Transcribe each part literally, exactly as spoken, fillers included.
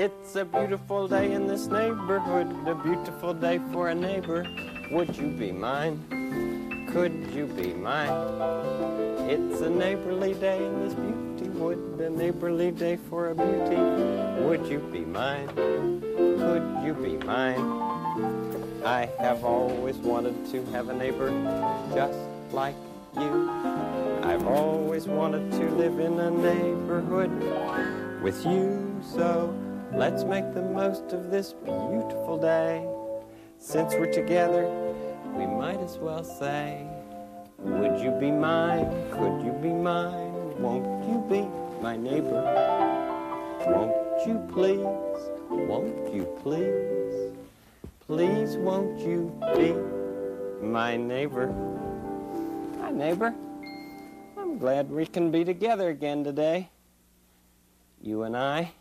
It's a beautiful day in this neighborhood, a beautiful day for a neighbor. Would you be mine? Could you be mine? It's a neighborly day in this beauty wood, a neighborly day for a beauty. Would you be mine? Could you be mine? I have always wanted to have a neighbor just like you. I've always wanted to live in a neighborhood with you, so let's make the most of this beautiful day. Since we're together, we might as well say, would you be mine? Could you be mine? Won't you be my neighbor? Won't you please? Won't you please? Please won't you be my neighbor? Hi, neighbor. I'm glad we can be together again today. You and I.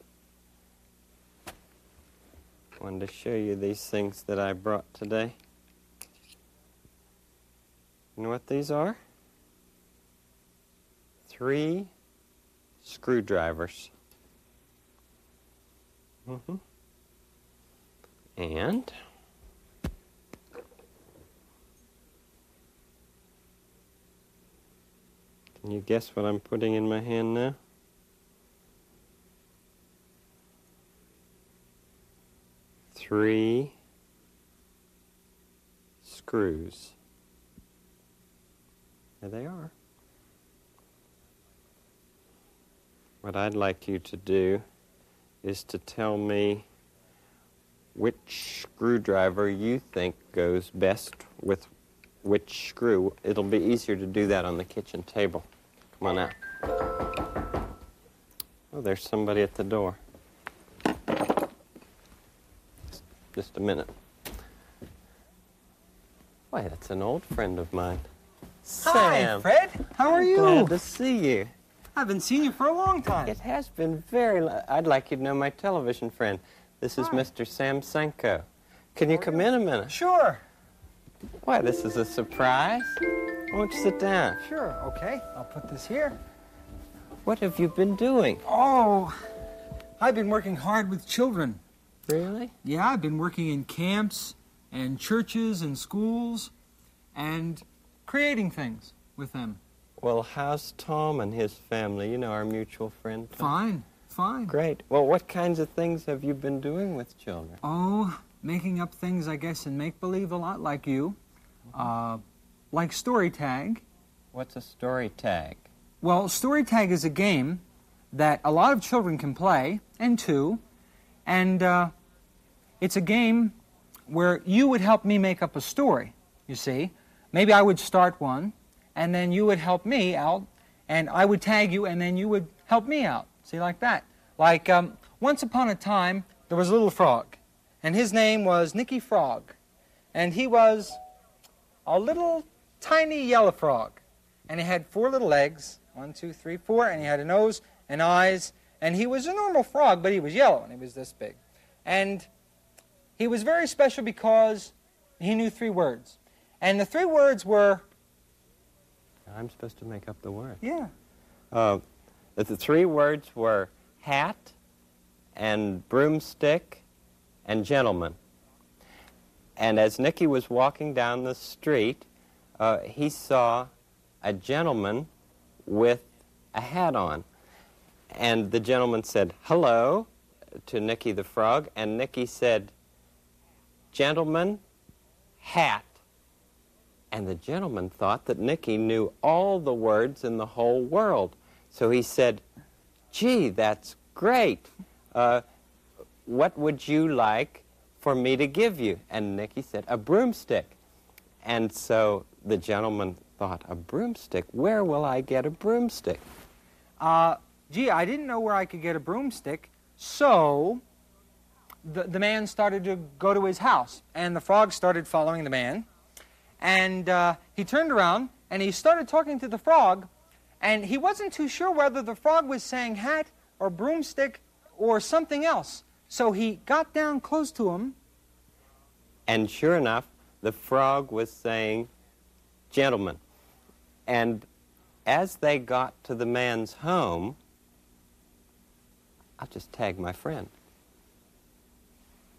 Wanted to show you these things that I brought today. You know what these are? Three screwdrivers. Mm-hmm. And can you guess what I'm putting in my hand now? Three screws. There they are. What I'd like you to do is to tell me which screwdriver you think goes best with which screw. It'll be easier to do that on the kitchen table. Come on out. Oh, there's somebody at the door. Just a minute. Why, that's an old friend of mine. Sam. Hi, Fred. How are you? Glad to see you. I haven't seen you for a long time. It has been very... Lo- I'd like you to know my television friend. This is Hi. Mister Sam Senko. Can you come in a minute? Sure. Why, this is a surprise. Won't you sit down? Sure, okay. I'll put this here. What have you been doing? Oh, I've been working hard with children. Really? Yeah, I've been working in camps and churches and schools and creating things with them. Well, how's Tom and his family? You know, our mutual friend, Tom. Fine, fine. Great. Well, what kinds of things have you been doing with children? Oh, making up things, I guess, in make-believe a lot like you. Uh, like story tag. What's a story tag? Well, story tag is a game that a lot of children can play, and two, and uh, it's a game where you would help me make up a story, you see. Maybe I would start one, and then you would help me out, and I would tag you, and then you would help me out. See, like that. Like, um, once upon a time, there was a little frog, and his name was Nicky Frog, and he was a little tiny yellow frog, and he had four little legs, one, two, three, four, and he had a nose and eyes, and he was a normal frog, but he was yellow, and he was this big. And he was very special because he knew three words. And the three words were... I'm supposed to make up the word. Yeah. Uh, the three words were hat and broomstick and gentleman. And as Nicky was walking down the street, uh, he saw a gentleman with a hat on. And the gentleman said, hello, to Nicky the Frog, and Nicky said, gentleman, hat. And the gentleman thought that Nicky knew all the words in the whole world. So he said, gee, that's great. Uh, what would you like for me to give you? And Nicky said, a broomstick. And so the gentleman thought, a broomstick? Where will I get a broomstick? Uh, gee, I didn't know where I could get a broomstick, so the, the man started to go to his house, and the frog started following the man. And uh, he turned around, and he started talking to the frog, and he wasn't too sure whether the frog was saying hat or broomstick or something else. So he got down close to him. And sure enough, the frog was saying, gentlemen. And as they got to the man's home, I'll just tag my friend.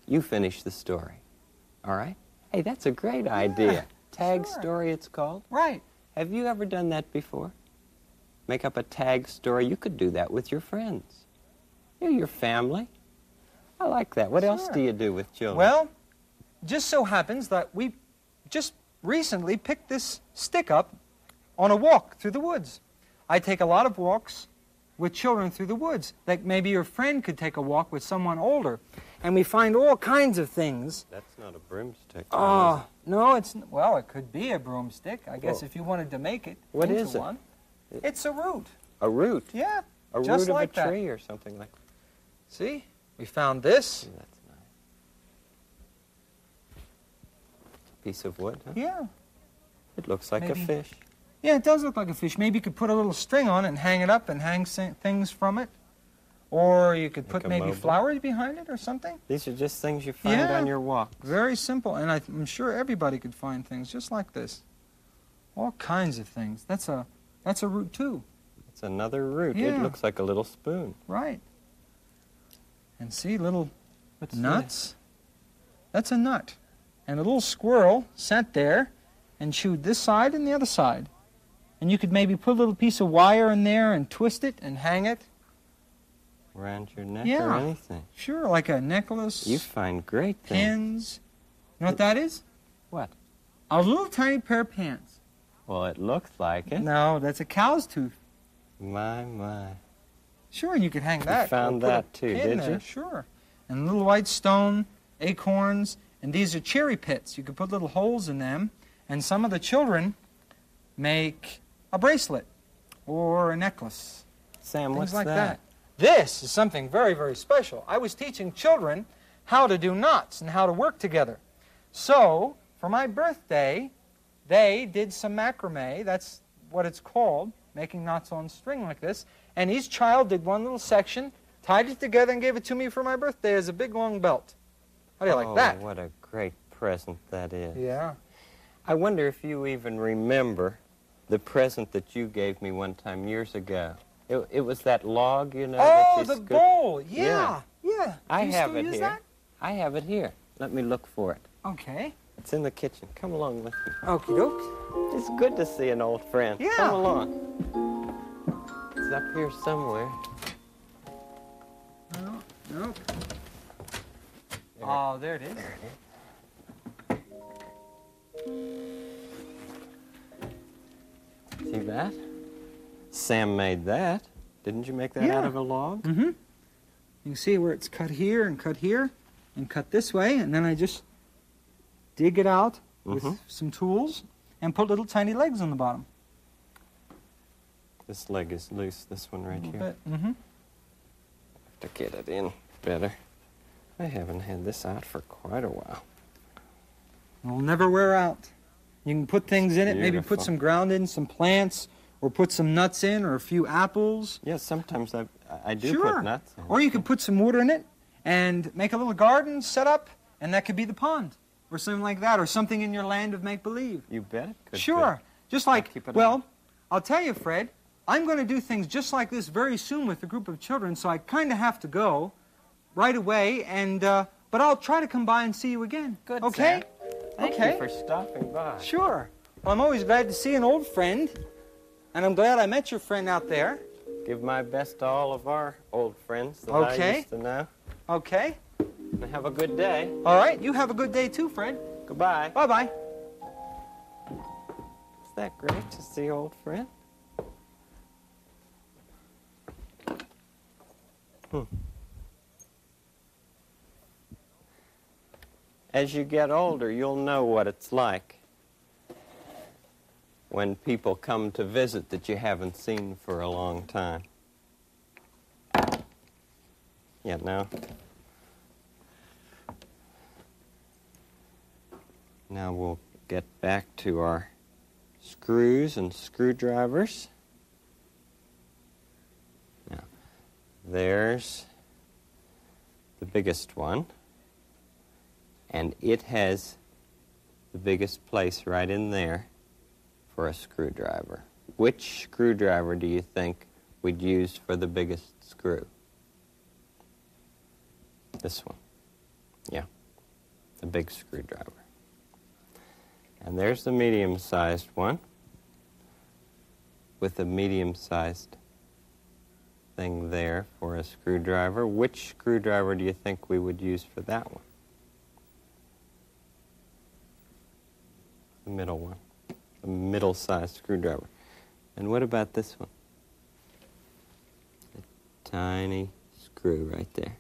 You finish the story. All right? Hey, that's a great idea. Yeah, Tag sure. story, it's called. Right. Have you ever done that before? Make up a tag story. You could do that with your friends. You know, your family. I like that. What else Sure. do you do with children? Well, just so happens that we just recently picked this stick up on a walk through the woods. I take a lot of walks with children through the woods. Like maybe your friend could take a walk with someone older. And we find all kinds of things. That's not a broomstick. Oh, no, it's, n- well, it could be a broomstick, I guess, Whoa. if you wanted to make it What into is it? one. It's a root. A root. Yeah, A just root like of a that. tree or something like that. See? We found this. That's nice. Piece of wood, huh? Yeah. It looks like Maybe. a fish. Yeah, it does look like a fish. Maybe you could put a little string on it and hang it up and hang sa- things from it. Or you could Like put a maybe mobile? flowers behind it or something. These are just things you find Yeah. on your walk. Very simple, and I, I'm sure everybody could find things just like this. All kinds of things. That's a, that's a root too, It's another root. Yeah. It looks like a little spoon. right? And see, little What's nuts. That's a nut. And a little squirrel sat there and chewed this side and the other side. And you could maybe put a little piece of wire in there and twist it and hang it. Around your neck or Yeah. anything. Sure, like a necklace, You find great things. pins. You know what that is? What? A little tiny pair of pants. Well, it looks like it. No, that's a cow's tooth. My, my. Sure, you could hang that. or found put a that too, pin did there, you? Sure. And little white stone, acorns, and these are cherry pits. You could put little holes in them, and some of the children make a bracelet or a necklace. Sam, Things what's like that? that. This is something very, very special. I was teaching children how to do knots and how to work together. So, for my birthday, they did some macrame. That's what it's called, making knots on string like this. And each child did one little section, tied it together, and gave it to me for my birthday as a big, long belt. How do you like oh, that? what a great present that is. Yeah. I wonder if you even remember the present that you gave me one time years ago. It, it was that log, you know. that Oh, you the scoop- bowl. Yeah. Yeah. Do I you have still it use here. that? I have it here. Let me look for it. Okay. It's in the kitchen. Come along with me. Okie doke. It's good to see an old friend. Yeah. Come along. It's up here somewhere. No, nope. There. Oh, there it is. There it is. See that? Sam made that. Didn't you make that Yeah. out of a log? Mm-hmm. You can see where it's cut here and cut here and cut this way, and then I just dig it out with Mhm. some tools and put little tiny legs on the bottom. This leg is loose, this one right here. Mm-hmm. To get it in better. I haven't had this out for quite a while. It'll never wear out. You can put things in it, maybe put Beautiful. some ground in, some plants, or put some nuts in, or a few apples. Yeah, sometimes I, I do Sure. put nuts in. Or you could put some water in it and make a little garden set up, and that could be the pond, or something like that, or something in your land of make-believe. You bet it could Sure. Just like, keep it well, on. I'll tell you, Fred, I'm going to do things just like this very soon with a group of children, so I kind of have to go right away, and uh, but I'll try to come by and see you again. Good, Okay? Sam. Thank Okay. you for stopping by. Sure. Well, I'm always glad to see an old friend, and I'm glad I met your friend out there. Give my best to all of our old friends that Okay. I used to know. Okay? And have a good day. All right. You have a good day too, Fred. Goodbye. Bye-bye. Is that great to see old friend? Hmm. As you get older, you'll know what it's like when people come to visit that you haven't seen for a long time. Yeah, no. Now we'll get back to our screws and screwdrivers. Now, there's the biggest one, and it has the biggest place right in there for a screwdriver. Which screwdriver do you think we'd use for the biggest screw? This one. Yeah. the big screwdriver. And there's the medium-sized one with a medium-sized thing there for a screwdriver. Which screwdriver do you think we would use for that one? The middle one. The middle-sized screwdriver. And what about this one? A tiny screw right there.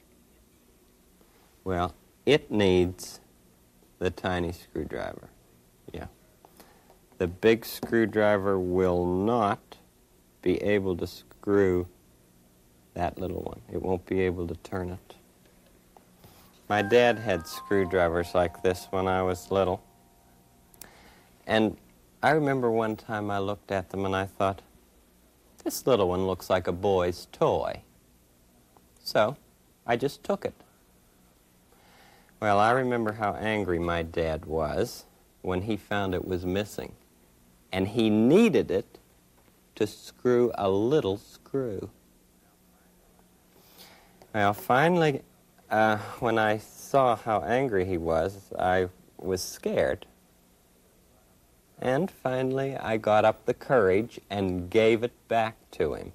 Well, it needs the tiny screwdriver. Yeah. The big screwdriver will not be able to screw that little one. It won't be able to turn it. My dad had screwdrivers like this when I was little. And I remember one time I looked at them and I thought, this little one looks like a boy's toy. So I just took it. Well, I remember how angry my dad was when he found it was missing. And he needed it to screw a little screw. Well, finally, uh, when I saw how angry he was, I was scared. And finally, I got up the courage and gave it back to him.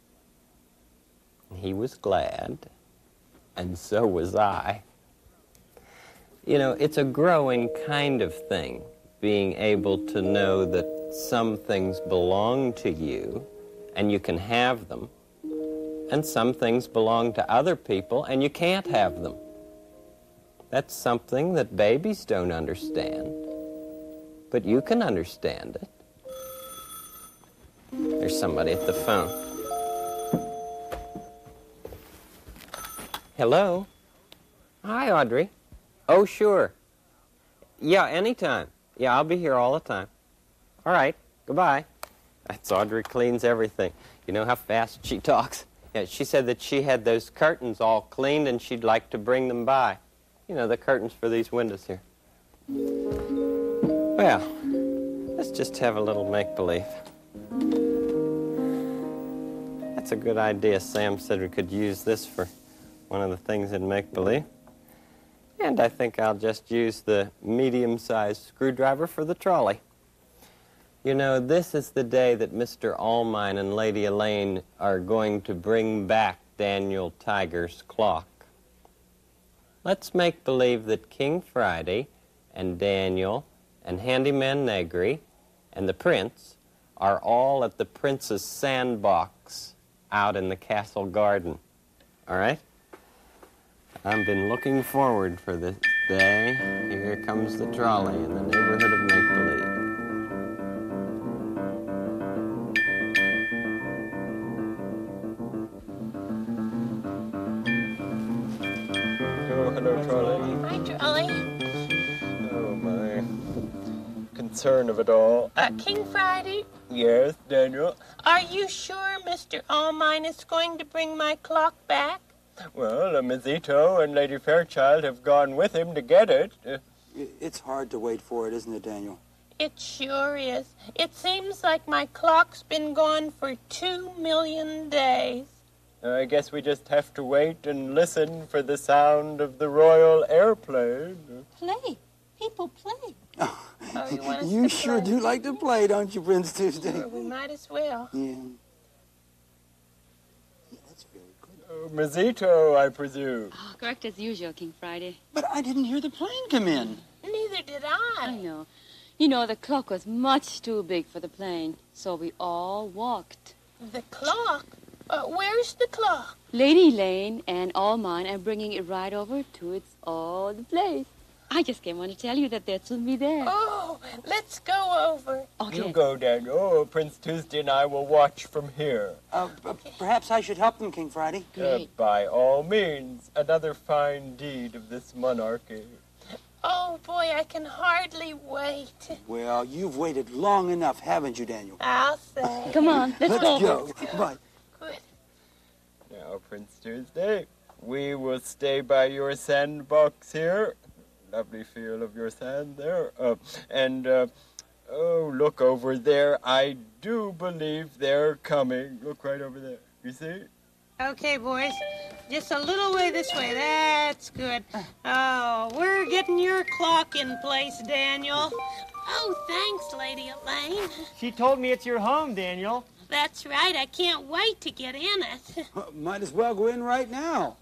He was glad, and so was I. You know, it's a growing kind of thing, being able to know that some things belong to you, and you can have them, and some things belong to other people, and you can't have them. That's something that babies don't understand, but you can understand it. There's somebody at the phone. Hello? Hi, Audrey. Oh, sure. Yeah, anytime. Yeah, I'll be here all the time. All right, goodbye. That's Audrey Cleans Everything. You know how fast she talks? Yeah, she said that she had those curtains all cleaned and she'd like to bring them by. You know, the curtains for these windows here. Well, let's just have a little make-believe. That's a good idea. Sam said we could use this for one of the things in make-believe. And I think I'll just use the medium-sized screwdriver for the trolley. You know, this is the day that Mister Almine and Lady Elaine are going to bring back Daniel Tiger's clock. Let's make believe that King Friday and Daniel and Handyman Negri and the Prince are all at the Prince's sandbox out in the castle garden. All right? I've been looking forward for this day. Here comes the trolley in the neighborhood of make-believe. Oh, hello, trolley. Hi, Trolley. Oh, my. Concern of it all. Uh, King Friday, Yes, Daniel? are you sure Mister Almine is going to bring my clock back? Well, uh, Miss Ito and Lady Fairchild have gone with him to get it. Uh, It's hard to wait for it, isn't it, Daniel? It sure is. It seems like my clock's been gone for two million days. I guess we just have to wait and listen for the sound of the royal airplane. Play. People play. Oh, you want us You to sure play? do like to play, don't you, Prince Tuesday? Well, we might as well. Yeah. Yeah, that's very good. Oh, Miss Ito, I presume. Oh, correct as usual, King Friday. But I didn't hear the plane come in. Neither did I I. know. You know, the clock was much too big for the plane, so we all walked. The clock? Uh, where's the clock? Lady Lane and all mine are bringing it right over to its old place. I just came on to tell you that they'll soon be there. Oh, let's go over. Okay. You go, Daniel. Oh, Prince Tuesday and I will watch from here. Uh, uh, perhaps I should help them, King Friday. Uh, Great. by all means, another fine deed of this monarchy. Oh, boy, I can hardly wait. Well, you've waited long enough, haven't you, Daniel? I'll say. Come on, let's, Let's go. go. Bye. Good. Now, Prince Tuesday, we will stay by your sandbox here. Lovely feel of your sand there. Uh, and, uh, oh, look over there. I do believe they're coming. Look right over there. You see? Okay, boys. Just a little way this way. That's good. Oh, we're getting your clock in place, Daniel. Oh, thanks, Lady Elaine. She told me it's your home, Daniel. That's right. I can't wait to get in it. Might as well go in right now.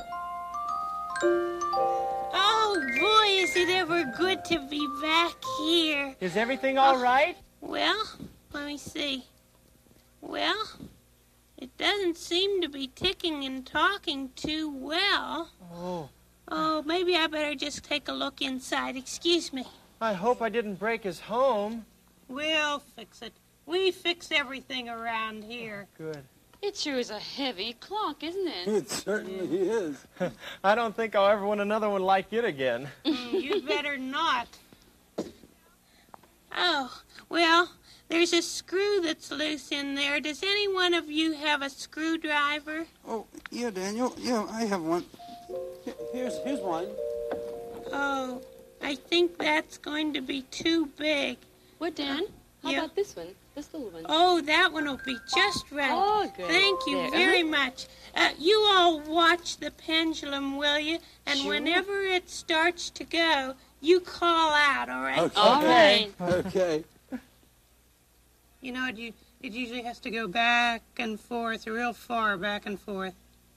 Oh, boy, is it ever good to be back here. Is everything all right? Well, let me see. Well, it doesn't seem to be ticking and talking too well. Oh, Oh, maybe I better just take a look inside. Excuse me. I hope I didn't break his home. We'll fix it. We fix everything around here. Good. It sure is a heavy clock, isn't it? It certainly is. I don't think I'll ever want another one like it again. Mm, you'd better not. Oh, well, there's a screw that's loose in there. Does any one of you have a screwdriver? Oh, yeah, Daniel. Yeah, I have one. Here- Here's here's one. Oh, I think that's going to be too big. What, Dan? How Yeah. about this one? This little one? Oh, that one will be just right. Oh, good. Thank you There, very uh-huh. much. Uh, you all watch the pendulum, will you? And Sure. whenever it starts to go, you call out, all right? Okay. All right. Okay. You know, it, u- it usually has to go back and forth, real far back and forth.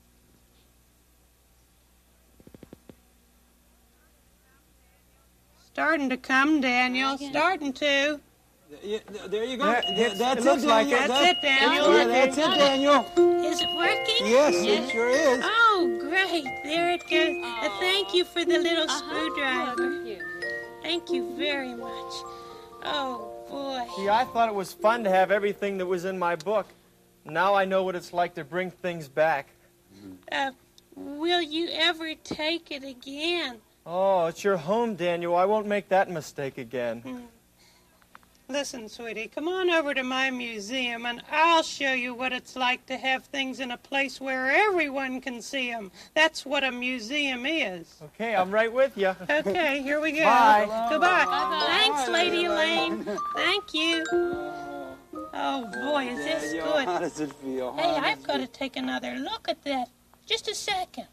Starting to come, Daniel. Again. Starting to. Yeah, th- there you go. There- Th- it that's looks it, like Daniel. it. That's That- it, Daniel. Yeah, that's it, Daniel. Is it working? Yes, Yes. it sure is. Oh, great. There it goes. Uh, thank you for the little Uh-huh. screwdriver. Look, here. Thank you very much. Oh, boy. Gee, I thought it was fun to have everything that was in my book. Now I know what it's like to bring things back. Uh, will you ever take it again? Oh, it's your home, Daniel. I won't make that mistake again. Listen, sweetie, come on over to my museum and I'll show you what it's like to have things in a place where everyone can see them. That's what a museum is. Okay, I'm right with you. Okay, here we go. Bye. Goodbye. Bye-bye. Thanks, Lady Elaine. Thank you. Oh, boy, is this Daniel, good. how does it feel? Hey, How I've does got to it- take another look at that. Just a second.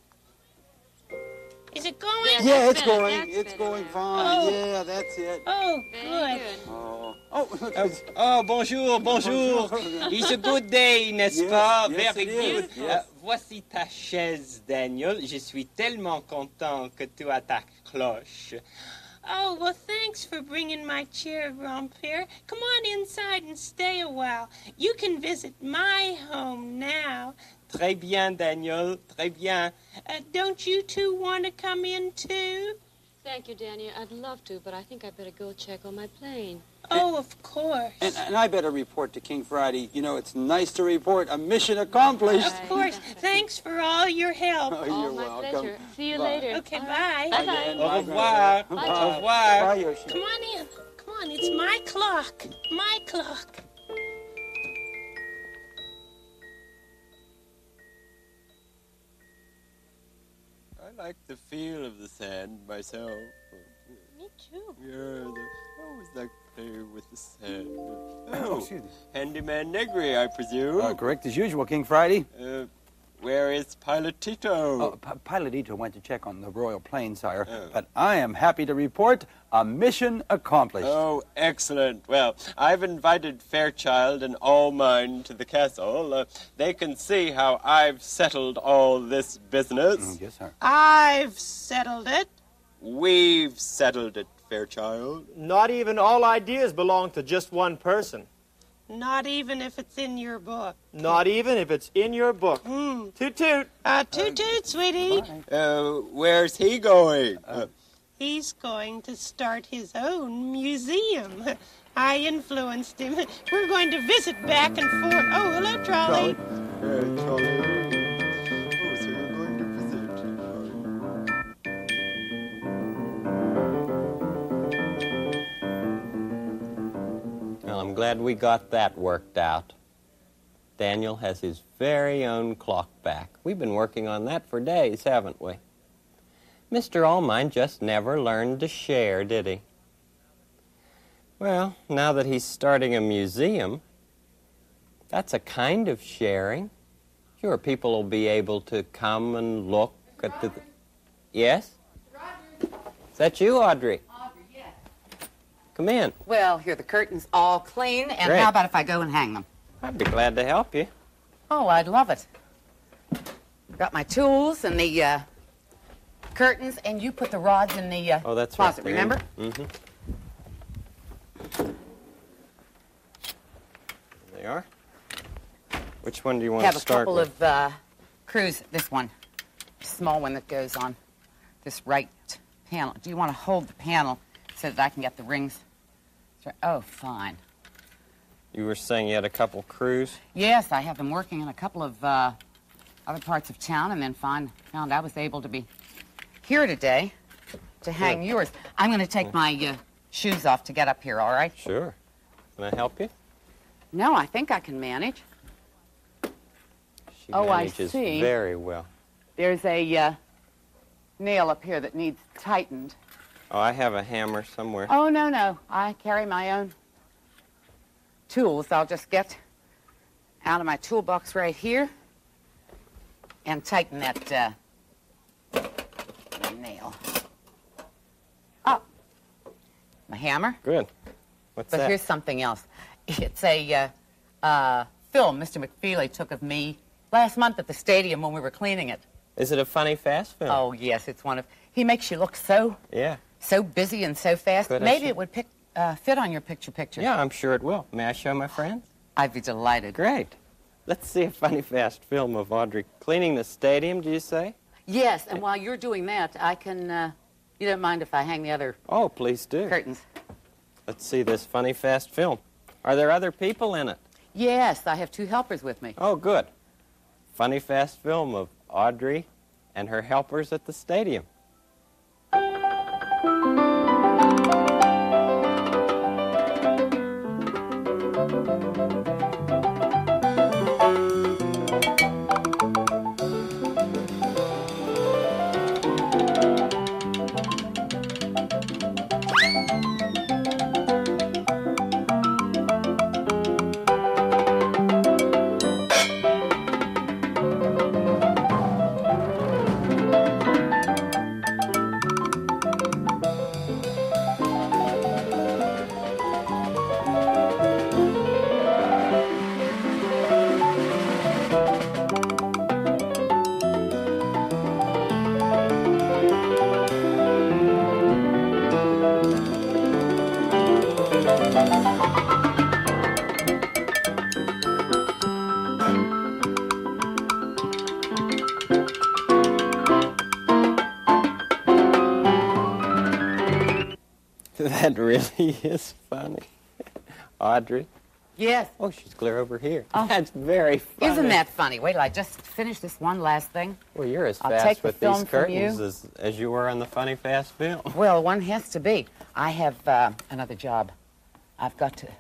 Is it going? Yeah. Yeah, That's it's better, going. that's It's better going now. fine. Oh. Yeah, that's it. Oh, Very good. good. Oh, oh, look, Oh, it's- oh, bonjour, bonjour. It's a good day, n'est-ce Yes, pas? yes, Very it is, good. yes. Euh, voici ta chaise, Daniel. Je suis tellement content que tu as ta cloche. Oh, well, thanks for bringing my chair, Grand-Père. Come on inside and stay a while. You can visit my home now. Très bien, Daniel. Très bien. Uh, don't you two want to come in, too? Thank you, Daniel. I'd love to, but I think I better go check on my plane. Oh, of course. And, and I better report to King Friday. You know, it's nice to report a mission accomplished. Of course. Thanks for all your help. Oh, Oh, you're my welcome. pleasure. See you Bye. later. Okay, All bye. right. Bye, Bye-bye. Dan. Au Bye, revoir. Grandpa. Au Bye. revoir. Bye, Yoshi. Come on in. Come on, it's my clock. My clock. I like the feel of the sand myself. Me too. Yeah, the, I always like playing with the sand. Oh, Oh, excuse me. Handyman Negri, I presume. Uh, correct as usual, King Friday. Uh, where is Pilot Tito? Oh, P- Pilot Ito went to check on the royal plane, sire. Oh. But I am happy to report a mission accomplished. Oh, excellent. Well, I've invited Fairchild and all mine to the castle. Uh, they can see how I've settled all this business. Mm, yes, sir. I've settled it. We've settled it, Fairchild. Not even all ideas belong to just one person. Not even if it's in your book. Not even if it's in your book. Hmm. Toot toot. Uh, toot toot, sweetie. Uh, where's he going? Uh, He's going to start his own museum. I influenced him. We're going to visit back and forth. Oh, hello, Trolley. uh, Charlie. Oh, so you're going to visit. Well, I'm glad we got that worked out. Daniel has his very own clock back. We've been working on that for days, haven't we? Mister Allmine just never learned to share, did he? Well, now that he's starting a museum, that's a kind of sharing. Sure, people will be able to come and look at the... Yes? Roger. Is that you, Audrey? Audrey, yes. Come in. Well, here, the curtains all clean, and Great. how about if I go and hang them? I'd be glad to help you. Oh, I'd love it. Got my tools and the uh, curtains, and you put the rods in the uh, Oh, that's closet, right. remember? Mm-hmm. There they are. Which one do you want have to a start couple with? of uh, screws. This one, small one that goes on this right panel. Do you want to hold the panel so that I can get the rings? Oh, fine. You were saying you had a couple crews? Yes, I have been working in a couple of uh, other parts of town, and then find, found I was able to be here today to hang Good. yours. I'm going to take my uh, shoes off to get up here, all right? Sure. Can I help you? No, I think I can manage. She Oh, I manages see. very well. There's a uh, nail up here that needs tightened. Oh, I have a hammer somewhere. Oh, no, no. I carry my own tools. I'll just get out of my toolbox right here and tighten that uh, nail. Oh, my hammer. Good. What's But that? here's something else. It's a uh, uh, film Mister McFeely took of me last month at the stadium when we were cleaning it. Is it a funny fast film? Oh, yes, it's one of... He makes you look so, Yeah. so busy and so fast. Good, I Maybe see. it would pick, uh, fit on your picture-picture. Yeah, I'm sure it will. May I show my friends? I'd be delighted. Great. Let's see a funny fast film of Audrey cleaning the stadium, do you say? Yes, and while you're doing that, I can... Uh, you don't mind if I hang the other Oh, please do. curtains? Let's see this funny fast film. Are there other people in it? Yes, I have two helpers with me. Oh, good. Funny fast film of Audrey and her helpers at the stadium. That really is funny. Audrey? Yes. Oh, she's clear over here. Oh. That's very funny. Isn't that funny? Wait till I just finish this one last thing. Well, you're as I'll fast take the with film these from curtains you. as, as you were on the funny fast film. Well, one has to be. I have uh, another job I've got to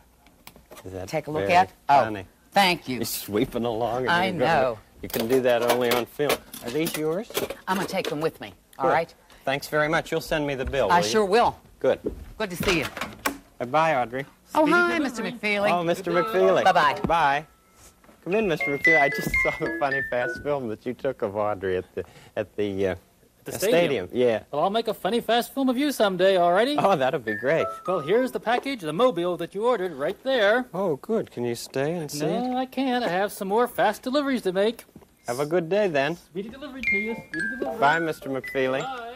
Is that take a look very at. Funny. Oh, thank you. You're sweeping along. And I you're gonna- know. You can do that only on film. Are these yours? I'm going to take them with me, all Good. right? Thanks very much. You'll send me the bill, I will you? sure will. Good. Good to see you. Bye, Audrey. Oh, hi, Mister McFeely. Oh, Mister McFeely. Bye-bye. Bye. Come in, Mister McFeely. I just saw the funny fast film that you took of Audrey at the at the, uh, The uh, stadium. Yeah. Well, I'll make a funny fast film of you someday, alrighty? Oh, that'll be great. Well, here's the package, the mobile that you ordered right there. Oh, good. Can you stay and see it? No, I can't. I have some more fast deliveries to make. Have a good day then. Speedy delivery to you. Speedy delivery. Bye, Mister McFeely. Bye.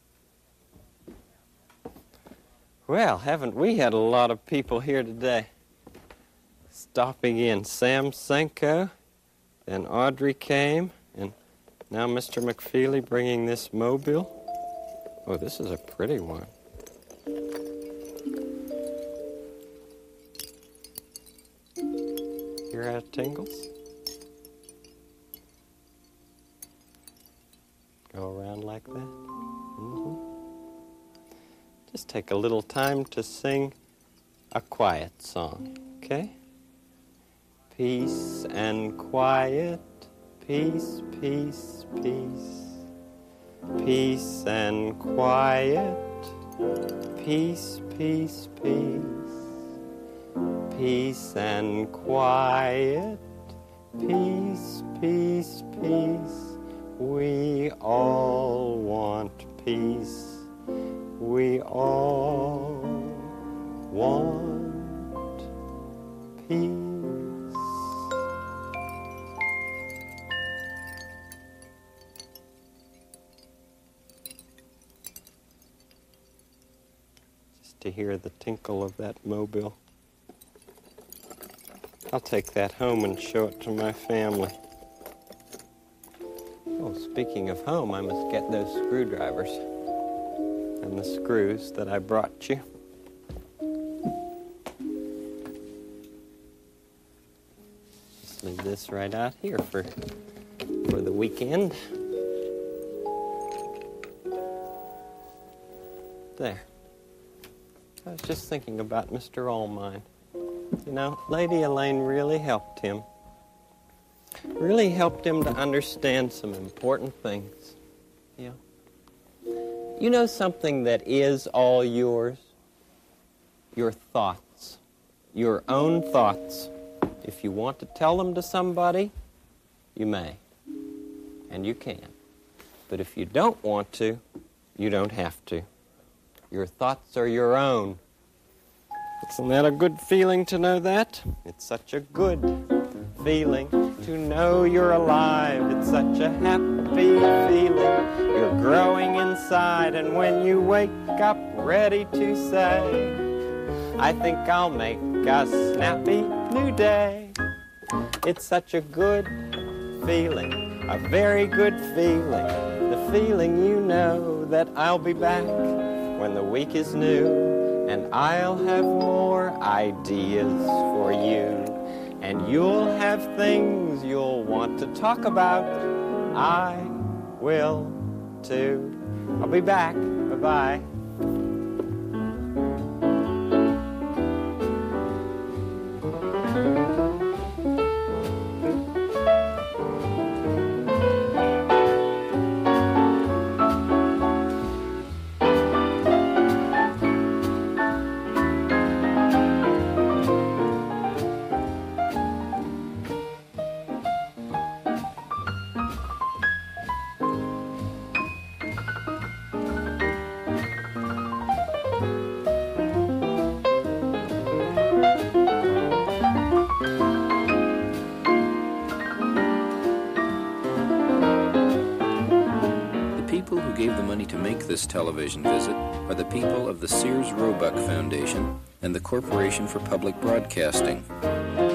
Well, haven't we had a lot of people here today? Stopping in. Sam Senko, then Audrey came, and now Mister McFeely bringing this mobile. Oh, this is a pretty one. You're out of tingles? Go around like that. Mm-hmm. Just take a little time to sing a quiet song, okay? Peace and quiet, peace, peace, peace. Peace and quiet, peace, peace, peace. Peace and quiet, peace, peace, peace. We all want peace. We all want peace. Just to hear the tinkle of that mobile. I'll take that home and show it to my family. Oh, speaking of home, I must get those screwdrivers and the screws that I brought you. Just leave this right out here for, for the weekend. There. I was just thinking about Mister Allmine. You know, Lady Elaine really helped him. Really helped him to understand some important things. Yeah. You know something that is all yours? Your thoughts. Your own thoughts. If you want to tell them to somebody, you may. And you can. But if you don't want to, you don't have to. Your thoughts are your own. Isn't that a good feeling to know that? It's such a good feeling to know you're alive. It's such a happy feeling. You're growing inside, and when you wake up ready to say, I think I'll make a snappy new day. It's such a good feeling, a very good feeling. The feeling you know that I'll be back when the week is new. And I'll have more ideas for you. And you'll have things you'll want to talk about. I will too. I'll be back. Bye-bye. This television visit are the people of the Sears Roebuck Foundation and the Corporation for Public Broadcasting.